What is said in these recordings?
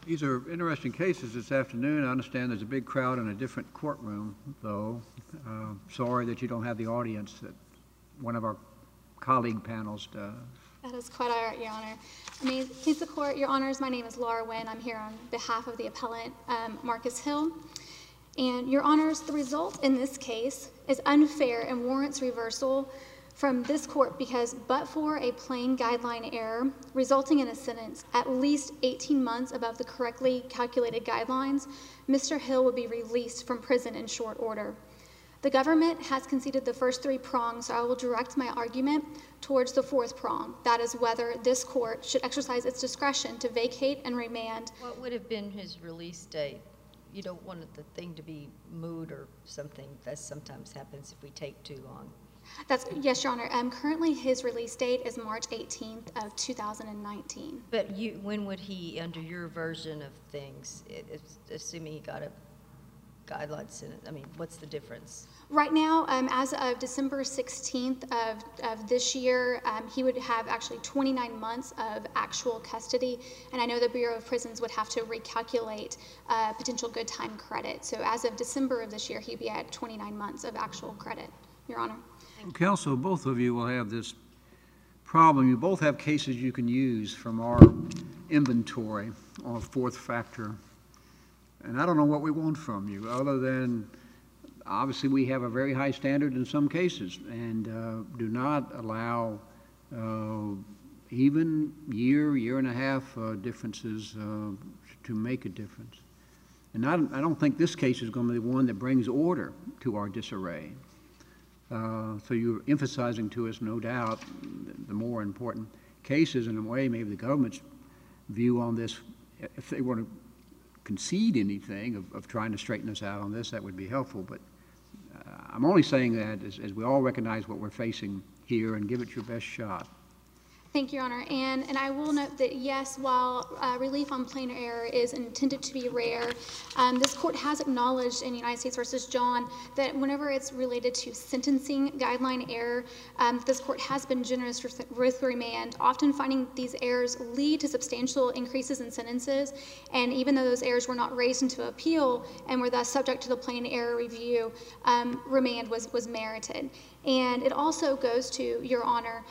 These are interesting cases this afternoon. I understand there's a big crowd in a different courtroom, though. Sorry that you don't have the audience that one of our colleague panels does. That is quite all right, Your Honor. Please the court, Your Honors, my name is Laura Wynn. I'm here on behalf of the appellant, Marcus Hill. And Your Honors, the result in this case is unfair and warrants reversal from this court because but for a plain guideline error resulting in a sentence at least 18 months above the correctly calculated guidelines, Mr. Hill would be released from prison in short order. The government has conceded the first three prongs, so I will direct my argument towards the fourth prong. That is whether this court should exercise its discretion to vacate and remand. What would have been his release date? You don't want the thing to be moved or something. That sometimes happens if we take too long. Yes, Your Honor. Currently, his release date is March 18th of 2019. But when would he, under your version of things, assuming he got a guideline sentence, I mean, what's the difference? Right now, as of December 16th of this year, he would have actually 29 months of actual custody, and I know the Bureau of Prisons would have to recalculate potential good time credit. So as of December of this year, he'd be at 29 months of actual credit, Your Honor. Counsel, both of you will have this problem. You both have cases you can use from our inventory on a fourth factor. And I don't know what we want from you other than, obviously, we have a very high standard in some cases and do not allow even year and a half differences to make a difference. And I don't think this case is going to be the one that brings order to our disarray. So you're emphasizing to us, no doubt, the more important cases. In a way, maybe the government's view on this, if they want to concede anything of trying to straighten us out on this, that would be helpful. But I'm only saying that as we all recognize what we're facing here and give it your best shot. Thank you, Your Honor. And I will note that, yes, while relief on plain error is intended to be rare, this court has acknowledged in United States v. John that whenever it's related to sentencing guideline error, this court has been generous with remand, often finding these errors lead to substantial increases in sentences. And even though those errors were not raised into appeal and were thus subject to the plain error review, remand was merited. And it also goes to, Your Honor,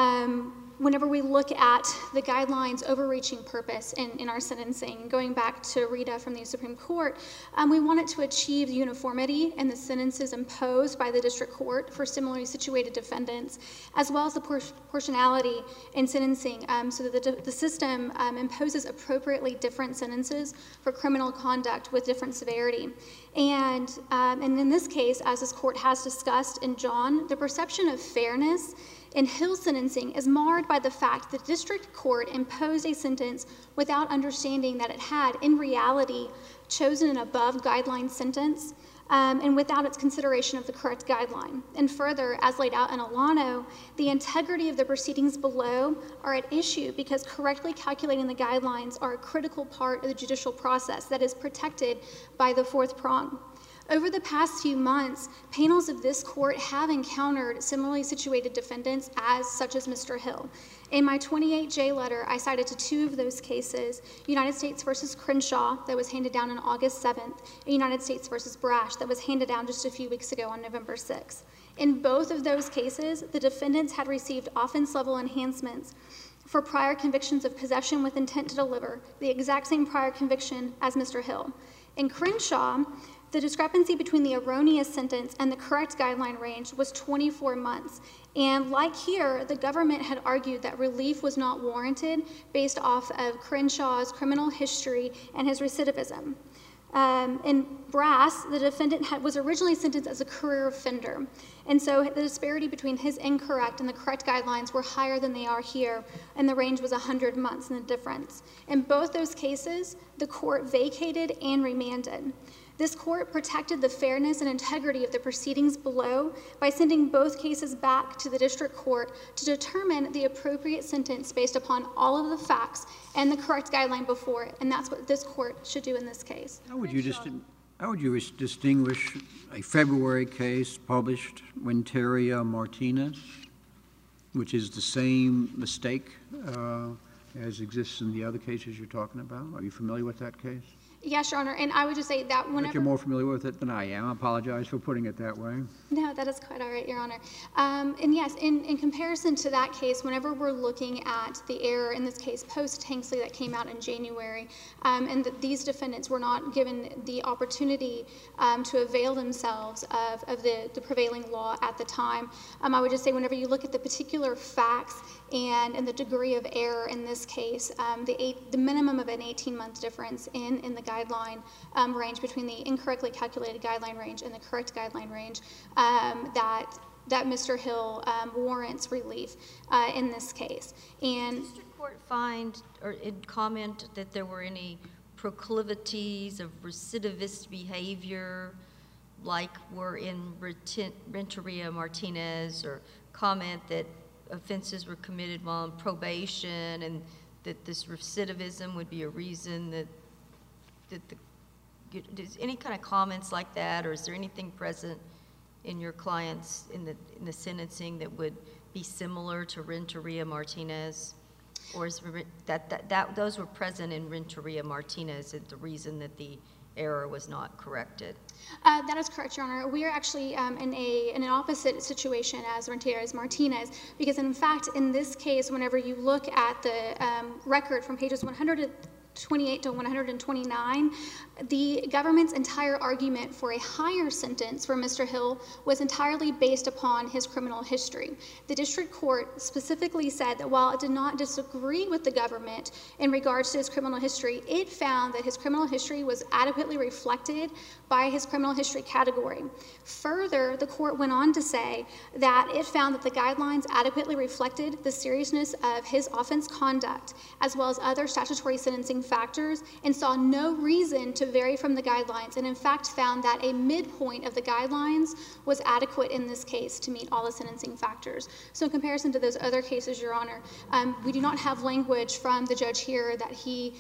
whenever we look at the guidelines' overreaching purpose in our sentencing, going back to Rita from the Supreme Court, we wanted to achieve uniformity in the sentences imposed by the district court for similarly situated defendants, as well as the proportionality in sentencing so that the system imposes appropriately different sentences for criminal conduct with different severity. And in this case, as this court has discussed in John, the perception of fairness in Hill's sentencing is marred by the fact that the district court imposed a sentence without understanding that it had, in reality, chosen an above-guideline sentence and without its consideration of the correct guideline. And further, as laid out in Alano, the integrity of the proceedings below are at issue because correctly calculating the guidelines are a critical part of the judicial process that is protected by the fourth prong. Over the past few months, panels of this court have encountered similarly situated defendants such as Mr. Hill. In my 28J letter, I cited to two of those cases, United States v. Crenshaw, that was handed down on August 7th, and United States v. Brash, that was handed down just a few weeks ago on November 6th. In both of those cases, the defendants had received offense-level enhancements for prior convictions of possession with intent to deliver, the exact same prior conviction as Mr. Hill. In Crenshaw, the discrepancy between the erroneous sentence and the correct guideline range was 24 months. And like here, the government had argued that relief was not warranted based off of Crenshaw's criminal history and his recidivism. In Brass, the defendant was originally sentenced as a career offender. And so the disparity between his incorrect and the correct guidelines were higher than they are here, and the range was 100 months in the difference. In both those cases, the court vacated and remanded. This court protected the fairness and integrity of the proceedings below by sending both cases back to the district court to determine the appropriate sentence based upon all of the facts and the correct guideline before it, and that's what this court should do in this case. How would you distinguish a February case published, Winteria Martinez, which is the same mistake as exists in the other cases you're talking about? Are you familiar with that case? Yes, Your Honor, and I would just say that I think whenever... you're more familiar with it than I am. I apologize for putting it that way. No, that is quite all right, Your Honor. And yes, in comparison to that case, whenever we're looking at the error, in this case, post-Tanksley that came out in January, and that these defendants were not given the opportunity to avail themselves of the prevailing law at the time, I would just say whenever you look at the particular facts and the degree of error in this case, the minimum of an 18-month difference in the guideline range between the incorrectly calculated guideline range and the correct guideline range, that Mr. Hill warrants relief in this case. And did the district court find or comment that there were any proclivities of recidivist behavior like were in Renteria Martinez, or comment that offenses were committed while on probation and that this recidivism would be a reason that does any kind of comments like that, or is there anything present in your clients in the sentencing that would be similar to Renteria Martinez, or is that those were present in Renteria Martinez, and the reason that the error was not corrected? That is correct, Your Honor. We are actually in an opposite situation as Renteria Martinez, because in fact, in this case, whenever you look at the record from pages 128 to 129, the government's entire argument for a higher sentence for Mr. Hill was entirely based upon his criminal history. The district court specifically said that while it did not disagree with the government in regards to his criminal history, it found that his criminal history was adequately reflected by his criminal history category. Further, the court went on to say that it found that the guidelines adequately reflected the seriousness of his offense conduct, as well as other statutory sentencing factors, and saw no reason to vary from the guidelines, and in fact found that a midpoint of the guidelines was adequate in this case to meet all the sentencing factors. So in comparison to those other cases, Your Honor, we do not have language from the judge here that it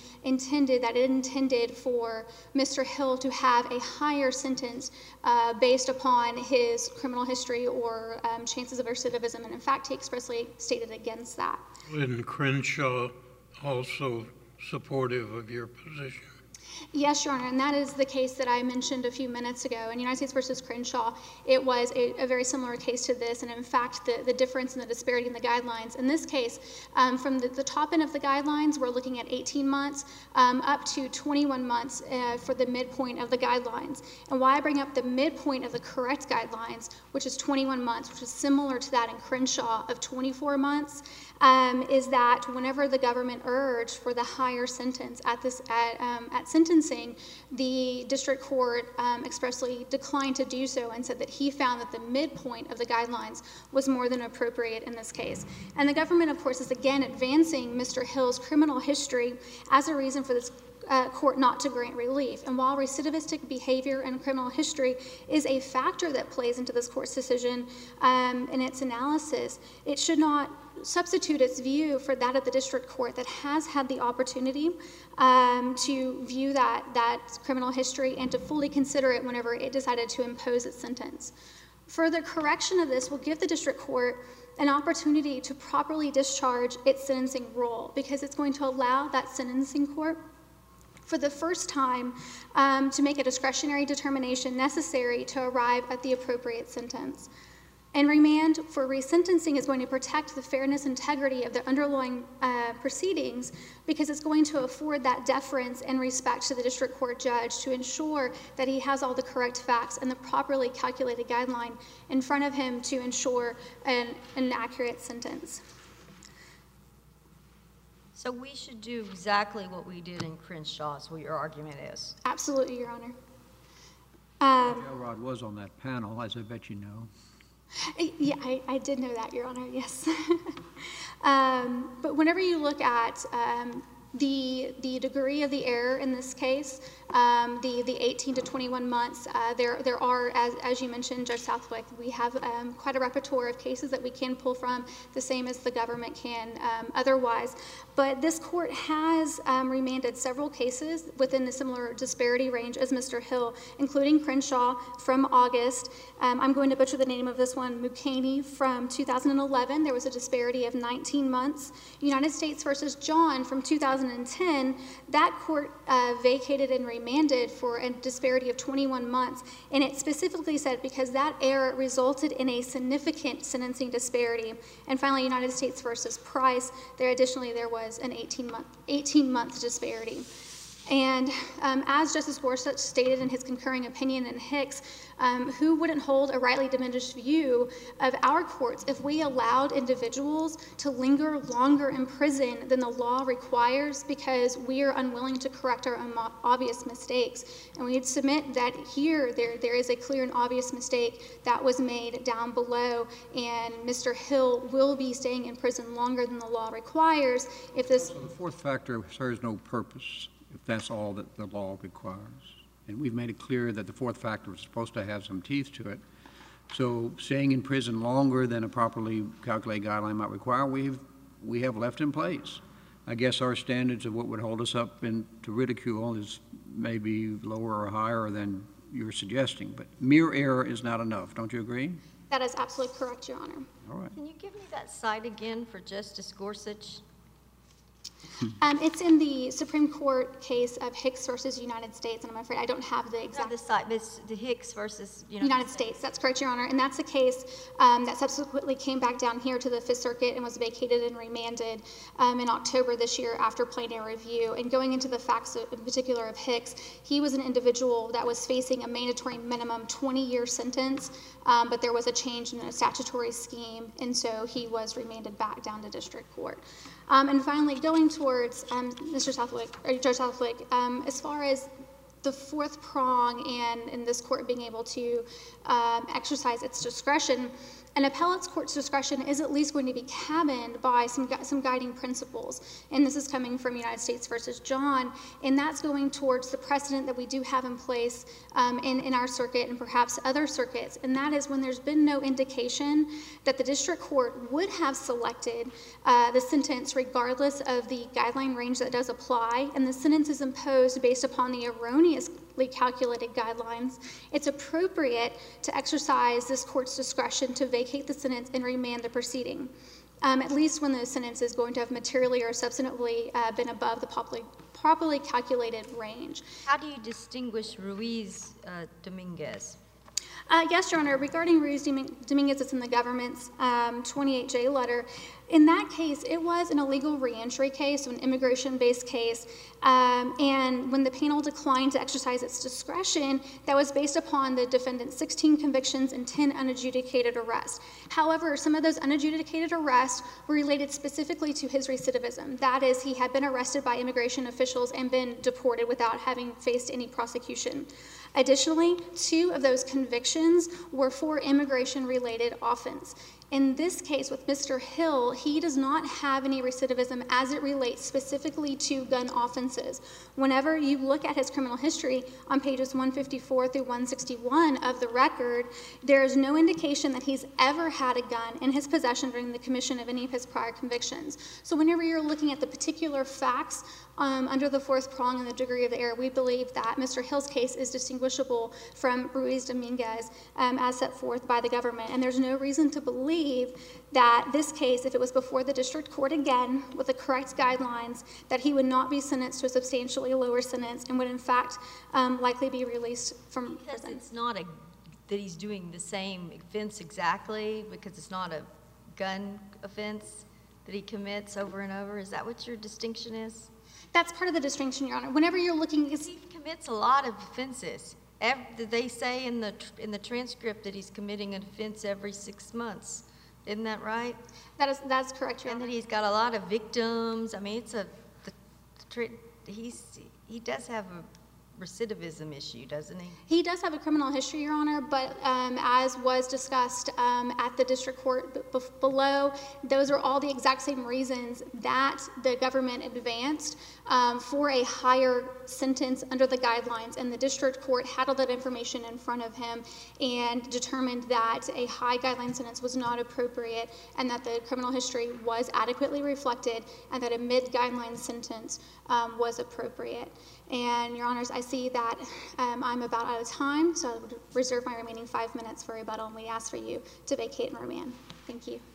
intended for Mr. Hill to have a higher sentence based upon his criminal history or chances of recidivism, and in fact he expressly stated against that. Isn't Crenshaw also supportive of your position? Yes, Your Honor, and that is the case that I mentioned a few minutes ago. In United States v. Crenshaw, it was a very similar case to this, and in fact, the difference in the disparity in the guidelines. In this case, from the top end of the guidelines, we're looking at 18 months up to 21 months for the midpoint of the guidelines. And why I bring up the midpoint of the correct guidelines, which is 21 months, which is similar to that in Crenshaw of 24 months, is that whenever the government urged for the higher sentence at sentencing, the district court expressly declined to do so and said that he found that the midpoint of the guidelines was more than appropriate in this case. And the government, of course, is again advancing Mr. Hill's criminal history as a reason for this court not to grant relief. And while recidivistic behavior and criminal history is a factor that plays into this court's decision in its analysis, it should not substitute its view for that of the district court that has had the opportunity to view that criminal history and to fully consider it whenever it decided to impose its sentence. Further correction of this will give the district court an opportunity to properly discharge its sentencing role, because it's going to allow that sentencing court for the first time to make a discretionary determination necessary to arrive at the appropriate sentence. And remand for resentencing is going to protect the fairness and integrity of the underlying proceedings, because it's going to afford that deference and respect to the district court judge to ensure that he has all the correct facts and the properly calculated guideline in front of him to ensure an accurate sentence. So we should do exactly what we did in Crenshaw, is what your argument is. Absolutely, Your Honor. Judge Elrod was on that panel, as I bet you know. Yeah, I did know that, Your Honor, yes. But whenever you look at the degree of the error in this case, the 18 to 21 months, there are, as you mentioned, Judge Southwick, we have quite a repertoire of cases that we can pull from, the same as the government can otherwise. but this court has remanded several cases within the similar disparity range as Mr. Hill, including Crenshaw from August. I'm going to butcher the name of this one, Mukani from 2011. There was a disparity of 19 months. United States versus John from 2010, that court vacated and remanded for a disparity of 21 months. And it specifically said because that error resulted in a significant sentencing disparity. And finally, United States versus Price, there was an 18-month disparity. And as Justice Gorsuch stated in his concurring opinion in Hicks, who wouldn't hold a rightly diminished view of our courts if we allowed individuals to linger longer in prison than the law requires because we are unwilling to correct our own obvious mistakes? And we'd submit that here there is a clear and obvious mistake that was made down below, and Mr. Hill will be staying in prison longer than the law requires if this... So the fourth factor serves no purpose if that's all that the law requires. And we've made it clear that the fourth factor is supposed to have some teeth to it. So staying in prison longer than a properly calculated guideline might require, we have left in place. I guess our standards of what would hold us up to ridicule is maybe lower or higher than you're suggesting. But mere error is not enough. Don't you agree? That is absolutely correct, Your Honor. All right. Can you give me that cite again for Justice Gorsuch? It's in the Supreme Court case of Hicks versus United States, and I'm afraid I don't have the exact... The cite, but it's the Hicks versus United States. That's correct, Your Honor. And that's a case that subsequently came back down here to the Fifth Circuit and was vacated and remanded in October this year after plain error review. And going into the facts in particular of Hicks, he was an individual that was facing a mandatory minimum 20-year sentence, but there was a change in the statutory scheme, and so he was remanded back down to district court. And finally, going towards Mr. Southwick, or Judge Southwick, as far as the fourth prong and this court being able to exercise its discretion, an appellate's court's discretion is at least going to be cabined by some guiding principles. And this is coming from United States versus John, and that's going towards the precedent that we do have in place in our circuit and perhaps other circuits, and that is when there's been no indication that the district court would have selected the sentence regardless of the guideline range that does apply, and the sentence is imposed based upon the erroneously calculated guidelines, it's appropriate to exercise this court's discretion to vacate the sentence and remand the proceeding, at least when the sentence is going to have materially or substantively been above the properly calculated range. How do you distinguish Ruiz-Dominguez? Yes, Your Honor. Regarding Ruiz-Dominguez, it's in the government's 28J letter. In that case, it was an illegal reentry case, an immigration-based case, and when the panel declined to exercise its discretion, that was based upon the defendant's 16 convictions and 10 unadjudicated arrests. However, some of those unadjudicated arrests were related specifically to his recidivism. That is, he had been arrested by immigration officials and been deported without having faced any prosecution. Additionally, 2 of those convictions were for immigration-related offense. In this case with Mr. Hill, he does not have any recidivism as it relates specifically to gun offenses. Whenever you look at his criminal history on pages 154 through 161 of the record, there is no indication that he's ever had a gun in his possession during the commission of any of his prior convictions. So whenever you're looking at the particular facts under the fourth prong and the degree of the error, we believe that Mr. Hill's case is distinguishable from Ruiz-Dominguez as set forth by the government. And there's no reason to believe that this case, if it was before the district court again with the correct guidelines, that he would not be sentenced to a substantially lower sentence and would in fact likely be released from prison. Because it's not that he's doing the same offense exactly, because it's not a gun offense that he commits over and over? Is that what your distinction is? That's part of the distinction, Your Honor. Whenever you're looking... He commits a lot of offenses. They say in the transcript that he's committing an offense every 6 months. Isn't that right? That's correct, Your Honor. And that he's got a lot of victims. I mean, he does have recidivism issue, doesn't he? He does have a criminal history, Your Honor, but as was discussed at the district court below, those are all the exact same reasons that the government advanced for a higher sentence under the guidelines, and the district court had all that information in front of him and determined that a high guideline sentence was not appropriate and that the criminal history was adequately reflected and that a mid-guideline sentence was appropriate. And, Your Honors, I see that I'm about out of time, so I would reserve my remaining 5 minutes for rebuttal, and we ask for you to vacate and remand. Thank you.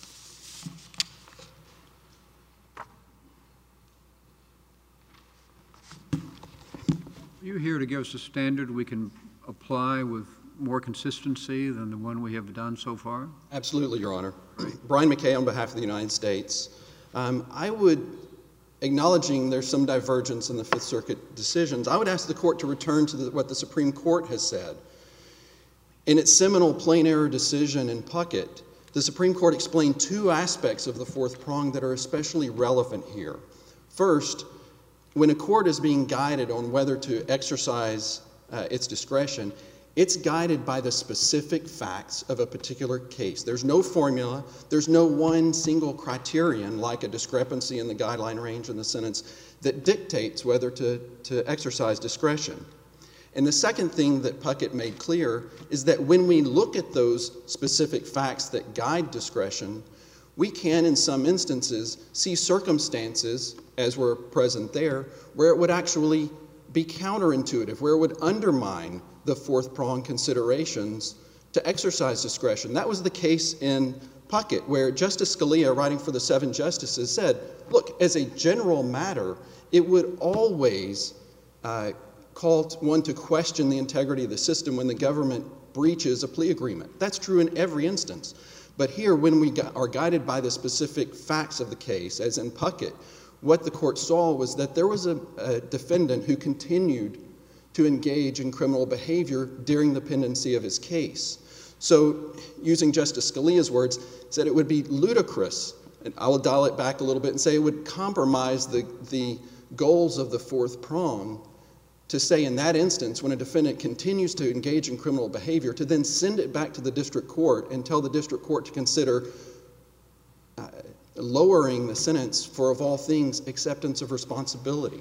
Are you here to give us a standard we can apply with more consistency than the one we have done so far? Absolutely, Your Honor. Brian McKay on behalf of the United States. I would, acknowledging there's some divergence in the Fifth Circuit decisions, I would ask the court to return to what the Supreme Court has said. In its seminal plain error decision in Puckett, the Supreme Court explained two aspects of the fourth prong that are especially relevant here. First, when a court is being guided on whether to exercise its discretion, it's guided by the specific facts of a particular case. There's no formula. There's no one single criterion, like a discrepancy in the guideline range in the sentence, that dictates whether to exercise discretion. And the second thing that Puckett made clear is that when we look at those specific facts that guide discretion, we can, in some instances, see circumstances, as were present there, where it would actually be counterintuitive, where it would undermine the fourth prong considerations to exercise discretion. That was the case in Puckett, where Justice Scalia, writing for the 7 justices, said, look, as a general matter, it would always call one to question the integrity of the system when the government breaches a plea agreement. That's true in every instance. But here, when we are guided by the specific facts of the case, as in Puckett, what the court saw was that there was a defendant who continued to engage in criminal behavior during the pendency of his case. So, using Justice Scalia's words, said it would be ludicrous, and I will dial it back a little bit and say it would compromise the goals of the fourth prong to say in that instance, when a defendant continues to engage in criminal behavior, to then send it back to the district court and tell the district court to consider lowering the sentence for, of all things, acceptance of responsibility.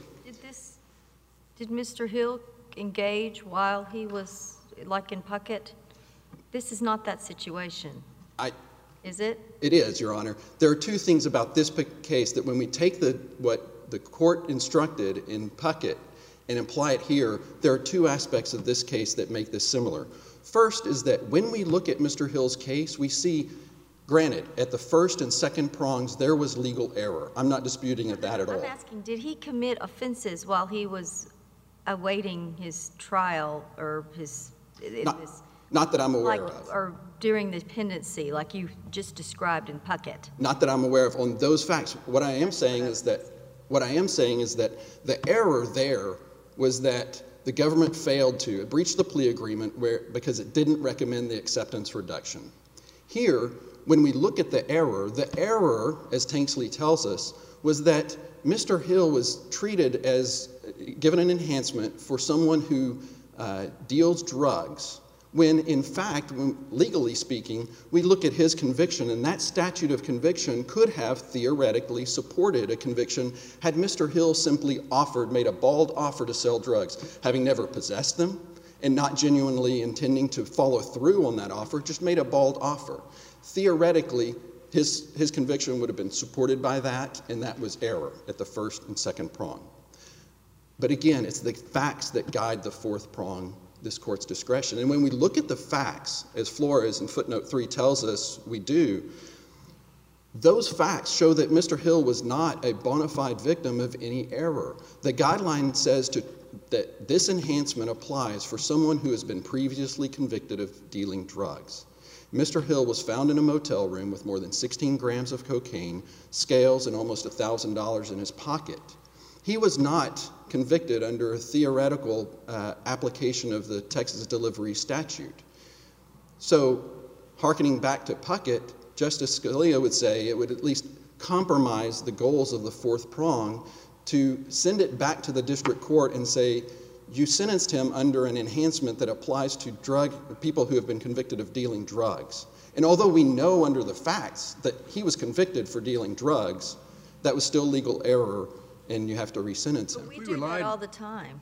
Did Mr. Hill engage while he was, like in Puckett? This is not that situation. Is it? It is, Your Honor. There are two things about this case that when we take what the court instructed in Puckett and apply it here, there are two aspects of this case that make this similar. First is that when we look at Mr. Hill's case, we see, granted, at the first and second prongs, there was legal error. I'm not disputing that at all. I'm asking, did he commit offenses while he was awaiting his trial or his... Not that I'm aware of. Or during the pendency, like you just described in Puckett? Not that I'm aware of on those facts. What I am saying is that the error there was that the government failed to breach the plea agreement because it didn't recommend the acceptance reduction. Here, when we look at the error, as Tanksley tells us, was that Mr. Hill was treated as given an enhancement for someone who deals drugs, when in fact, legally speaking, we look at his conviction, and that statute of conviction could have theoretically supported a conviction had Mr. Hill simply made a bald offer to sell drugs, having never possessed them and not genuinely intending to follow through on that offer, just made a bald offer. Theoretically, his conviction would have been supported by that, and that was error at the first and second prong. But again, it's the facts that guide the fourth prong, this court's discretion. And when we look at the facts, as Flores in footnote 3 tells us we do, those facts show that Mr. Hill was not a bona fide victim of any error. The guideline says that this enhancement applies for someone who has been previously convicted of dealing drugs. Mr. Hill was found in a motel room with more than 16 grams of cocaine, scales, and almost $1,000 in his pocket. He was not convicted under a theoretical application of the Texas delivery statute. So, hearkening back to Puckett, Justice Scalia would say it would at least compromise the goals of the fourth prong to send it back to the district court and say, you sentenced him under an enhancement that applies to people who have been convicted of dealing drugs. And although we know under the facts that he was convicted for dealing drugs, that was still legal error, and you have to re-sentence him. We do that all the time.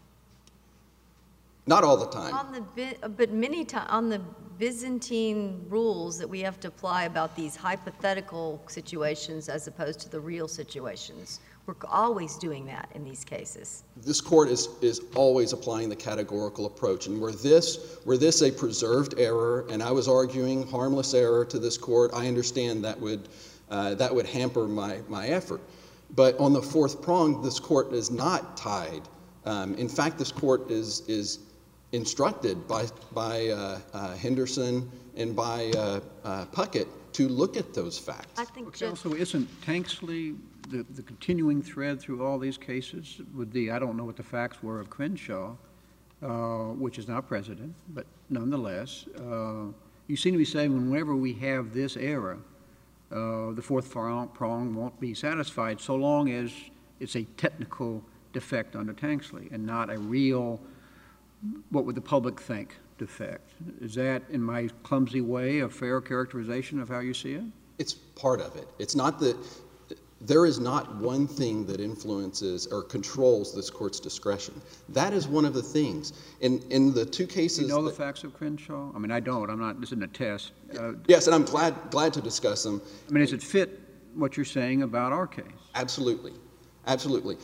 Not all the time. But many times, on the Byzantine rules that we have to apply about these hypothetical situations as opposed to the real situations, we're always doing that in these cases. This court is always applying the categorical approach, and were this a preserved error, and I was arguing harmless error to this court, I understand that would hamper my effort. But on the fourth prong, this court is not tied. In fact, this court is instructed by Henderson and by Puckett to look at those facts. I think Counsel, isn't Tanksley the continuing thread through all these cases with I don't know what the facts were of Crenshaw, which is not president, but nonetheless, you seem to be saying whenever we have this error, the fourth prong won't be satisfied so long as it's a technical defect under Tanksley and not a real, what would the public think, defect. Is that, in my clumsy way, a fair characterization of how you see it? It's part of it. It's not that there is not one thing that influences or controls this court's discretion. That is one of the things. In the two cases... Do you know the facts of Crenshaw? I mean, I don't. I'm not, this isn't a test. Yes, and I'm glad to discuss them. I mean, does it fit what you're saying about our case? Absolutely. Absolutely.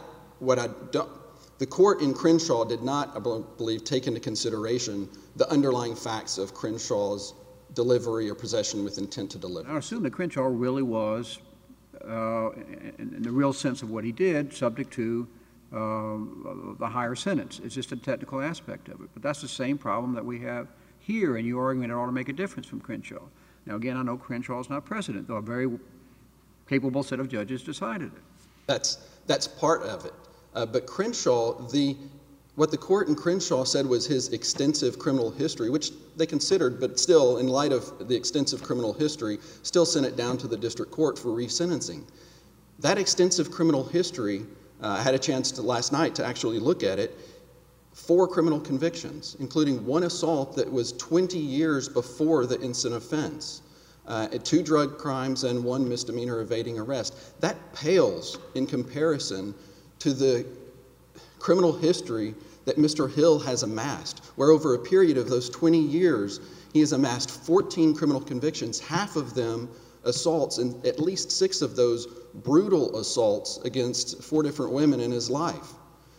The court in Crenshaw did not, I believe, take into consideration the underlying facts of Crenshaw's delivery or possession with intent to deliver. I assume that Crenshaw really was, in the real sense of what he did, subject to the higher sentence. It's just a technical aspect of it. But that's the same problem that we have here, and your argument ought to make a difference from Crenshaw. Now, again, I know Crenshaw is not president, though a very capable set of judges decided it. That's part of it. But Crenshaw, what the court in Crenshaw said was his extensive criminal history, which they considered, but still, in light of the extensive criminal history, still sent it down to the district court for resentencing. That extensive criminal history, I had a chance last night to actually look at it, 4 criminal convictions, including 1 assault that was 20 years before the instant offense, 2 drug crimes, and 1 misdemeanor evading arrest. That pales in comparison to the criminal history that Mr. Hill has amassed, where over a period of those 20 years, he has amassed 14 criminal convictions, half of them assaults, and at least 6 of those brutal assaults against 4 different women in his life.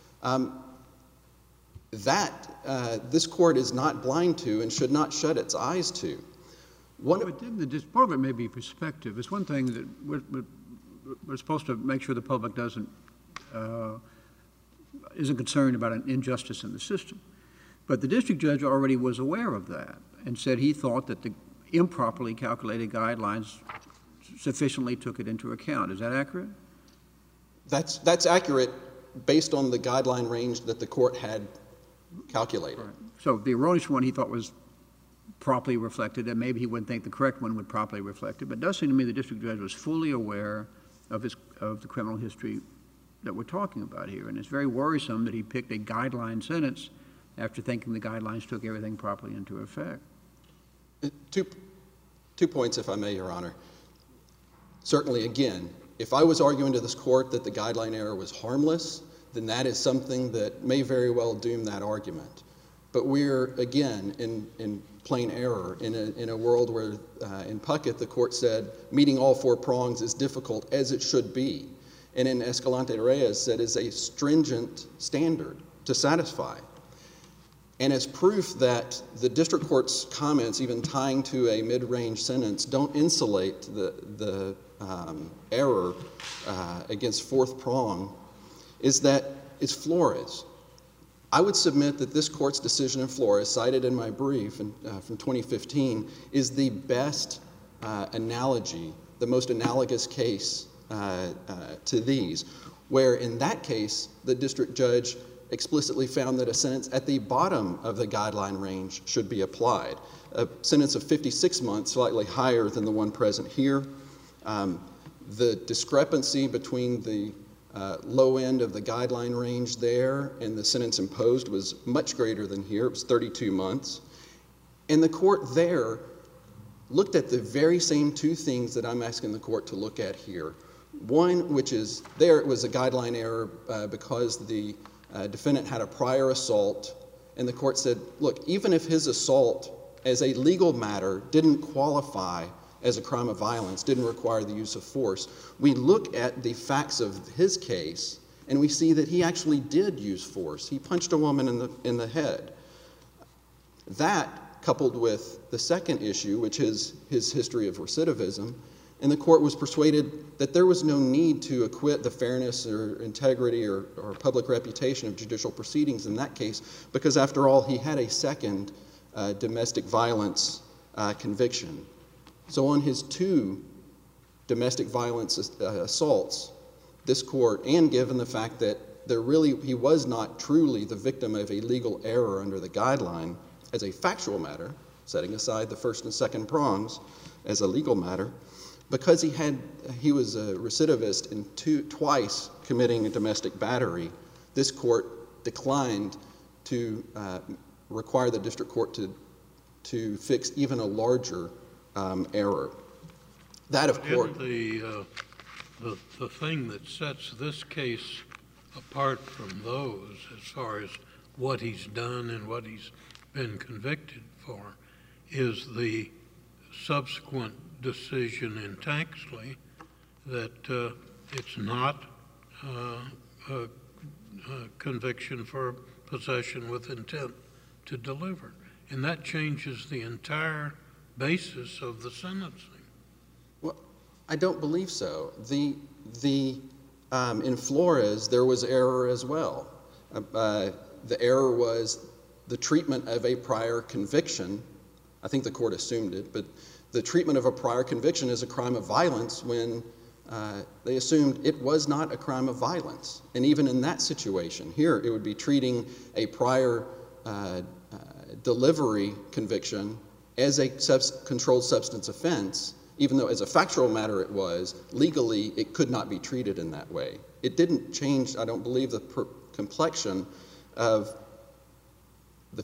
This court is not blind to and should not shut its eyes to. Part of it may be perspective. It's one thing that we're supposed to make sure the public isn't concerned about an injustice in the system. But the district judge already was aware of that and said he thought that the improperly calculated guidelines sufficiently took it into account. Is that accurate? That's accurate based on the guideline range that the court had calculated. Right. So the erroneous one he thought was properly reflected, and maybe he wouldn't think the correct one would properly reflect it. But it does seem to me the district judge was fully aware of the criminal history that we're talking about here. And it's very worrisome that he picked a guideline sentence after thinking the guidelines took everything properly into effect. Two points, if I may, Your Honor. Certainly, again, if I was arguing to this court that the guideline error was harmless, then that is something that may very well doom that argument. But we're, again, in plain error in a world where, in Puckett, the court said meeting all 4 prongs is difficult, as it should be. And in Escalante-Reyes said is a stringent standard to satisfy. And as proof that the district court's comments, even tying to a mid-range sentence, don't insulate the error against 4th prong, is Flores. I would submit that this court's decision in Flores, cited in my brief from 2015, is the best analogy, the most analogous case to these, where in that case the district judge explicitly found that a sentence at the bottom of the guideline range should be applied. A sentence of 56 months, slightly higher than the one present here. The discrepancy between the low end of the guideline range there, and the sentence imposed was much greater than here. It was 32 months. And the court there looked at the very same two things that I'm asking the court to look at here. One, which is there it was a guideline error because the defendant had a prior assault, and the court said, look, even if his assault as a legal matter didn't qualify as a crime of violence, didn't require the use of force, we look at the facts of his case and we see that he actually did use force. He punched a woman in the head. That, coupled with the second issue, which is his history of recidivism, and the court was persuaded that there was no need to acquit the fairness or integrity or public reputation of judicial proceedings in that case, because after all, he had a second domestic violence conviction. So on his two domestic violence assaults, this court, and given the fact that he was not truly the victim of a legal error under the guideline as a factual matter, setting aside the first and second prongs as a legal matter, because he was a recidivist in twice committing a domestic battery, this court declined to require the district court to fix even a larger error. That, of course, the thing that sets this case apart from those, as far as what he's done and what he's been convicted for, is the subsequent decision in Taxley that it's not a conviction for possession with intent to deliver, and that changes the entire basis of the sentencing. Well, I don't believe so. In Flores, there was error as well. The error was the treatment of a prior conviction. I think the court assumed it, but the treatment of a prior conviction is a crime of violence when they assumed it was not a crime of violence. And even in that situation, here it would be treating a prior delivery conviction as a controlled substance offense, even though as a factual matter it was, legally it could not be treated in that way. It didn't change, I don't believe, the complexion of the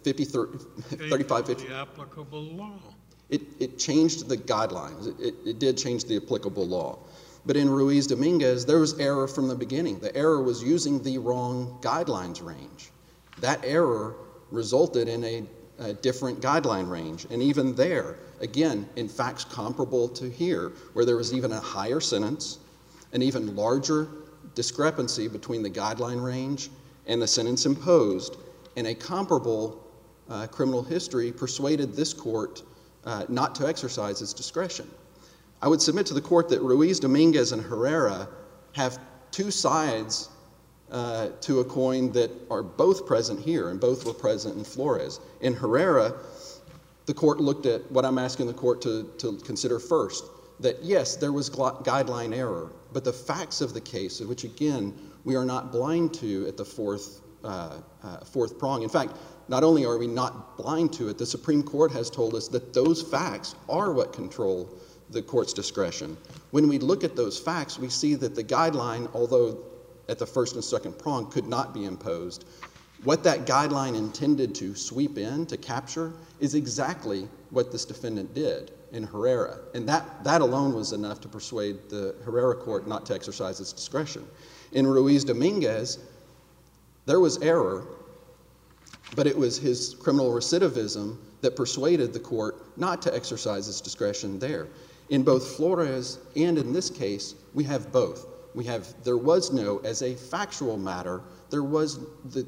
3550. The applicable law. It changed the guidelines. It did change the applicable law. But in Ruiz-Dominguez, there was error from the beginning. The error was using the wrong guidelines range. That error resulted in a different guideline range. And even there, again, in facts comparable to here, where there was even a higher sentence, an even larger discrepancy between the guideline range and the sentence imposed, and a comparable criminal history persuaded this court not to exercise its discretion. I would submit to the court that Ruiz-Dominguez and Herrera have two sides to a coin that are both present here, and both were present in Flores. In Herrera, the court looked at what I'm asking the court to consider first, that yes, there was guideline error, but the facts of the case, which again, we are not blind to at the fourth prong. In fact, not only are we not blind to it, the Supreme Court has told us that those facts are what control the court's discretion. When we look at those facts, we see that the guideline, although at the first and second prong could not be imposed, what that guideline intended to sweep in, to capture, is exactly what this defendant did in Herrera. And that alone was enough to persuade the Herrera court not to exercise its discretion. In Ruiz-Dominguez, there was error, but it was his criminal recidivism that persuaded the court not to exercise its discretion there. In both Flores and in this case, we have both. There was no, as a factual matter, there was the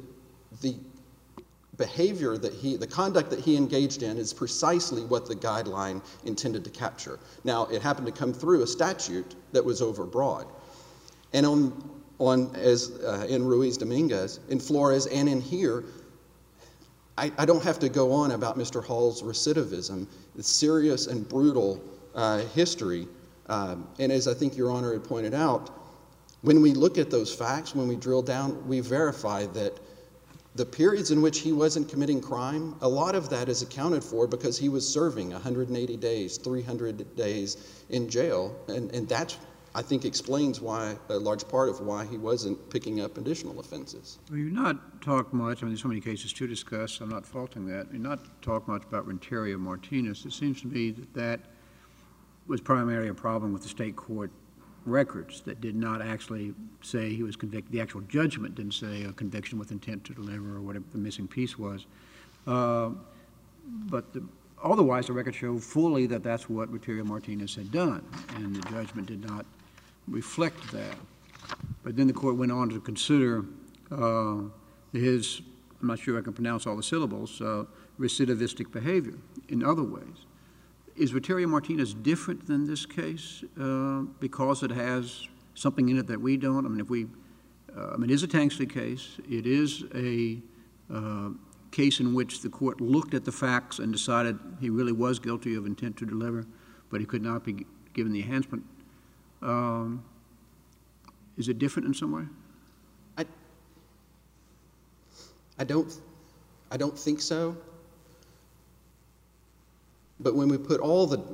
behavior the conduct that he engaged in is precisely what the guideline intended to capture. Now, it happened to come through a statute that was overbroad. And in Ruiz-Dominguez, in Flores, and in here, I don't have to go on about Mr. Hall's recidivism, the serious and brutal history. And as I think Your Honor had pointed out, when we look at those facts, when we drill down, we verify that the periods in which he wasn't committing crime, a lot of that is accounted for because he was serving 180 days, 300 days in jail, and that's I think explains why, a large part of why he wasn't picking up additional offenses. Well, you've not talked much, I mean, there's so many cases to discuss, I'm not faulting that. You've not talked much about Renteria Martinez. It seems to me that that was primarily a problem with the state court records that did not actually say he was convicted. The actual judgment didn't say a conviction with intent to deliver or whatever the missing piece was. Otherwise, the record showed fully that that's what Renteria Martinez had done, and the judgment did not reflect that. But then the court went on to consider his, I'm not sure I can pronounce all the syllables, recidivistic behavior in other ways. Is Renteria Martinez different than this case because it has something in it that we don't? I mean, it is a Tanksley case. It is a case in which the court looked at the facts and decided he really was guilty of intent to deliver, but he could not be given the enhancement. Is it different in some way? I don't think so. But when we put all the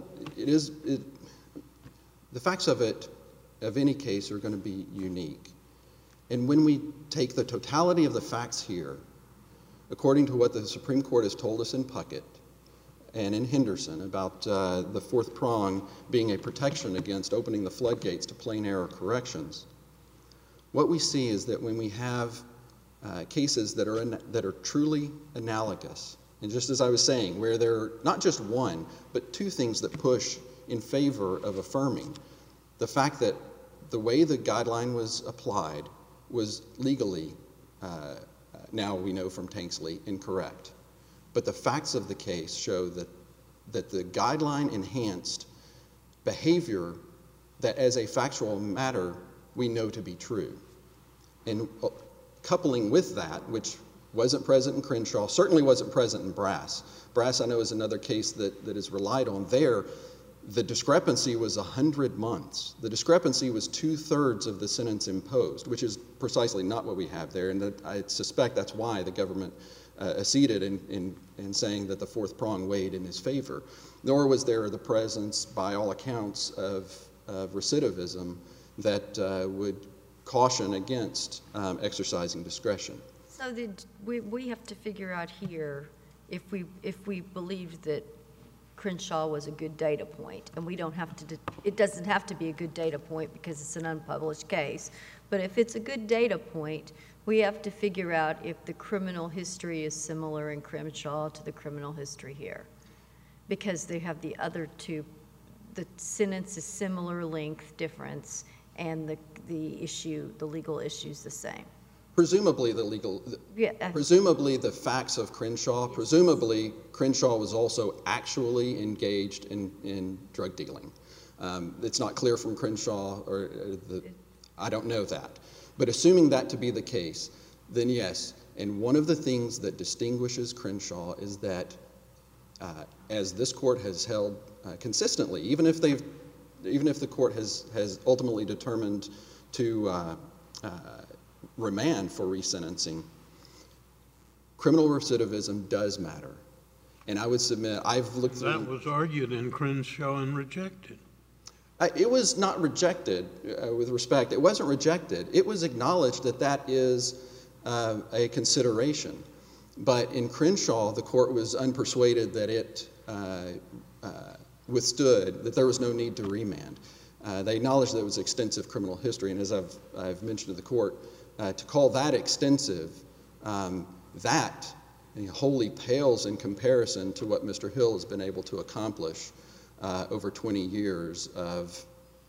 facts of any case are going to be unique. And when we take the totality of the facts here, according to what the Supreme Court has told us in Puckett and in Henderson about the fourth prong being a protection against opening the floodgates to plain error corrections, what we see is that when we have cases that are truly analogous, and just as I was saying, where there are not just one, but two things that push in favor of affirming, the fact that the way the guideline was applied was legally, now we know from Tanksley, incorrect. But the facts of the case show that the guideline enhanced behavior that as a factual matter we know to be true. And coupling with that, which wasn't present in Crenshaw, certainly wasn't present in Brass. Brass, I know, is another case that is relied on. There, the discrepancy was 100 months. The discrepancy was 2/3 of the sentence imposed, which is precisely not what we have there, and I suspect that's why the government acceded in saying that the fourth prong weighed in his favor. Nor was there the presence, by all accounts, of recidivism that would caution against exercising discretion. So we have to figure out here if we believe that Crenshaw was a good data point, and we don't have to. It doesn't have to be a good data point because it's an unpublished case. But if it's a good data point, we have to figure out if the criminal history is similar in Crenshaw to the criminal history here, because they have the other two. The sentence is similar length difference, and the legal issue is the same. Presumably presumably the facts of Crenshaw, presumably Crenshaw was also actually engaged in drug dealing. It's not clear from Crenshaw, I don't know that. But assuming that to be the case, then yes, and one of the things that distinguishes Crenshaw is that, as this court has held consistently, even if the court has ultimately determined to remand for resentencing, criminal recidivism does matter. And I would submit, I've looked through... That was argued in Crenshaw and rejected. It was not rejected, with respect. It wasn't rejected. It was acknowledged that that is a consideration. But in Crenshaw, the court was unpersuaded that it withstood, that there was no need to remand. They acknowledged that it was extensive criminal history, and as I've mentioned to the court, to call that extensive, that wholly pales in comparison to what Mr. Hill has been able to accomplish over 20 years of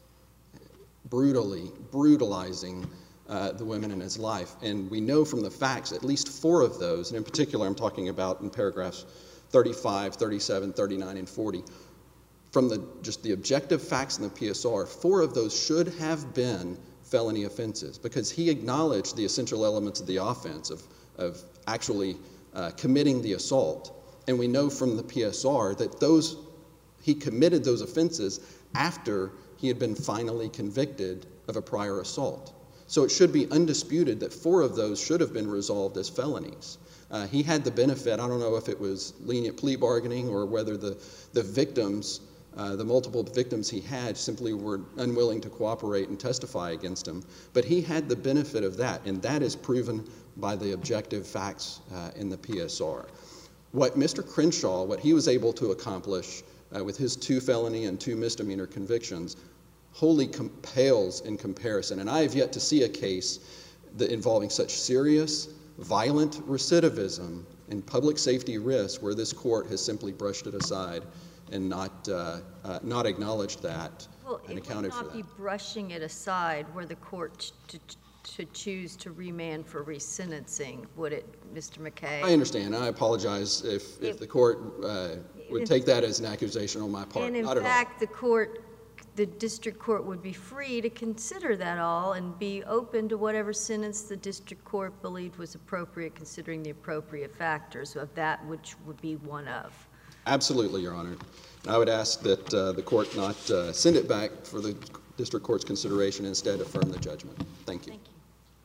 brutalizing the women in his life. And we know from the facts, at least 4 of those, and in particular I'm talking about in paragraphs 35, 37, 39, and 40, from just the objective facts in the PSR, 4 of those should have been felony offenses, because he acknowledged the essential elements of the offense of actually committing the assault. And we know from the PSR that he committed those offenses after he had been finally convicted of a prior assault. So it should be undisputed that 4 of those should have been resolved as felonies. He had the benefit, I don't know if it was lenient plea bargaining or whether the victims The multiple victims he had simply were unwilling to cooperate and testify against him. But he had the benefit of that, and that is proven by the objective facts in the PSR. What Mr. Crenshaw, what he was able to accomplish with his 2 felony and 2 misdemeanor convictions wholly pales in comparison. And I have yet to see a case that involving such serious, violent recidivism and public safety risks where this court has simply brushed it aside and not acknowledged that and accounted for that. Well, it would not be brushing it aside were the court to choose to remand for resentencing, would it, Mr. McKay? I understand. I apologize if the court would take that as an accusation on my part. And in fact, the district court would be free to consider that all and be open to whatever sentence the district court believed was appropriate, considering the appropriate factors of that which would be one of. Absolutely, Your Honor. I would ask that the court not send it back for the district court's consideration, instead affirm the judgment. Thank you. Thank you.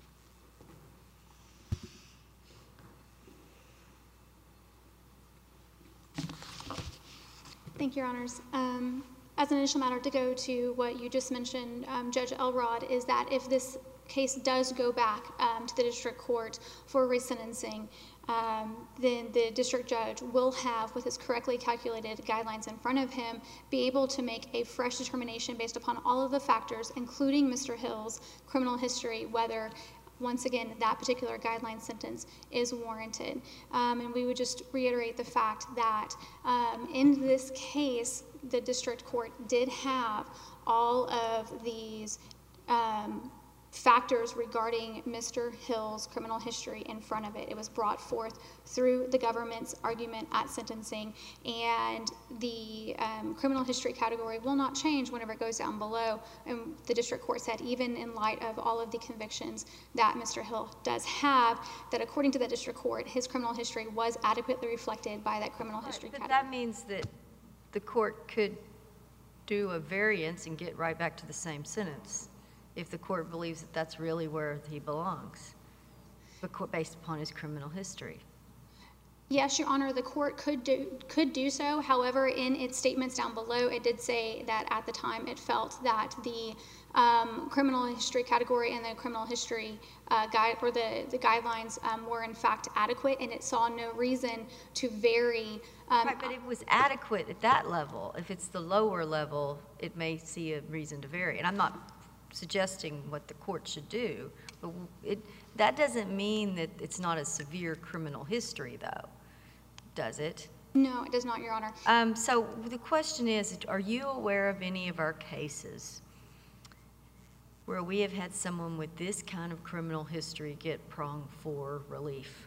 Thank you, Your Honors. As an initial matter, to go to what you just mentioned, Judge Elrod, is that if this case does go back to the district court for resentencing, then the district judge will have, with his correctly calculated guidelines in front of him, be able to make a fresh determination based upon all of the factors, including Mr. Hill's criminal history, whether, once again, that particular guideline sentence is warranted. And we would just reiterate the fact that in this case, the district court did have all of these factors regarding Mr. Hill's criminal history in front of it. It was brought forth through the government's argument at sentencing, and the criminal history category will not change whenever it goes down below. And the district court said, even in light of all of the convictions that Mr. Hill does have, that according to the district court, his criminal history was adequately reflected by that criminal history category. But that means that the court could do a variance and get right back to the same sentence if the court believes that that's really where he belongs, based upon his criminal history. Yes, Your Honor, the court could do so. However, in its statements down below, it did say that at the time it felt that the criminal history category and the criminal history the guidelines were in fact adequate, and it saw no reason to vary. Right, but it was adequate at that level. If it's the lower level, it may see a reason to vary. And I'm not suggesting what the court should do, but that doesn't mean that it's not a severe criminal history, though, does it? No, it does not, Your Honor. So the question is, are you aware of any of our cases where we have had someone with this kind of criminal history get prong for relief?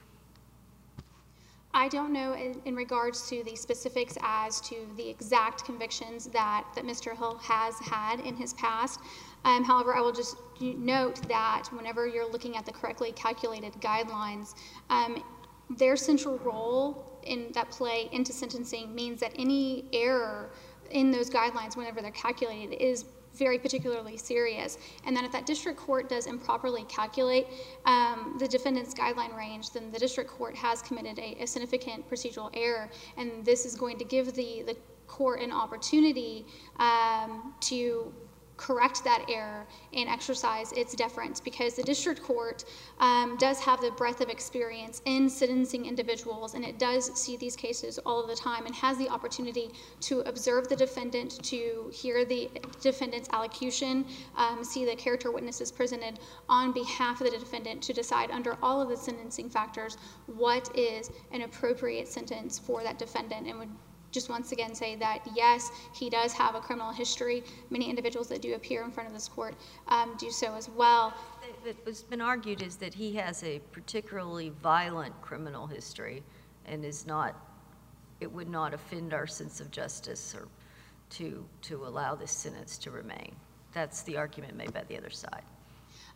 I don't know in regards to the specifics as to the exact convictions that Mr. Hill has had in his past. However, I will just note that whenever you're looking at the correctly calculated guidelines, their central role in that play into sentencing means that any error in those guidelines, whenever they're calculated, is very particularly serious, and that if that district court does improperly calculate the defendant's guideline range, then the district court has committed a significant procedural error, and this is going to give the court an opportunity to correct that error and exercise its deference, because the district court does have the breadth of experience in sentencing individuals, and it does see these cases all of the time and has the opportunity to observe the defendant, to hear the defendant's allocution, see the character witnesses presented on behalf of the defendant, to decide under all of the sentencing factors what is an appropriate sentence for that defendant, and would just once again say that, yes, he does have a criminal history. Many individuals that do appear in front of this court do so as well. What's been argued is that he has a particularly violent criminal history and it would not offend our sense of justice or to allow this sentence to remain. That's the argument made by the other side.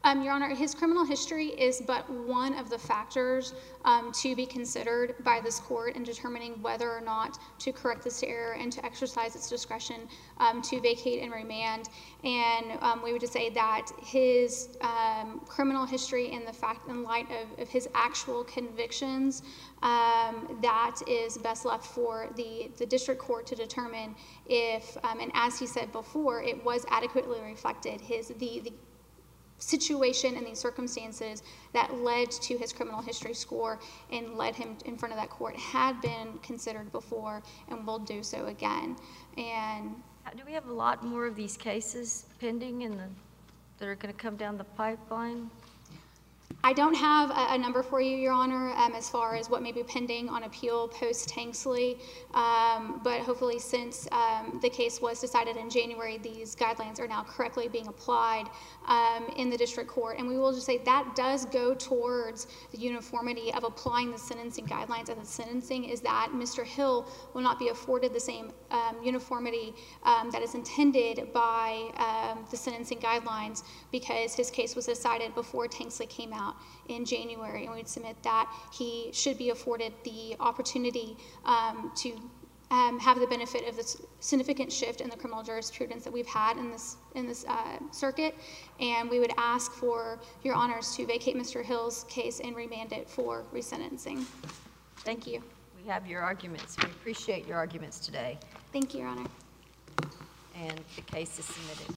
Your Honor, his criminal history is but one of the factors to be considered by this court in determining whether or not to correct this error and to exercise its discretion to vacate and remand. And we would just say that his criminal history and the fact in light of his actual convictions, that is best left for the district court to determine if, and as he said before, it was adequately reflected the situation and the circumstances that led to his criminal history score and led him in front of that court had been considered before and will do so again. And Do we have a lot more of these cases pending that are going to come down the pipeline? I don't have a number for you, Your Honor, as far as what may be pending on appeal post-Tanksley, but hopefully since the case was decided in January, these guidelines are now correctly being applied in the district court. And we will just say that does go towards the uniformity of applying the sentencing guidelines, and the sentencing is that Mr. Hill will not be afforded the same uniformity that is intended by the sentencing guidelines because his case was decided before Tanksley came out in January, and we'd submit that he should be afforded the opportunity to have the benefit of this significant shift in the criminal jurisprudence that we've had in this circuit, and we would ask for your honors to vacate Mr. Hill's case and remand it for resentencing. Thank you. We have your arguments. We appreciate your arguments today, Thank you, Your Honor. and the case is submitted.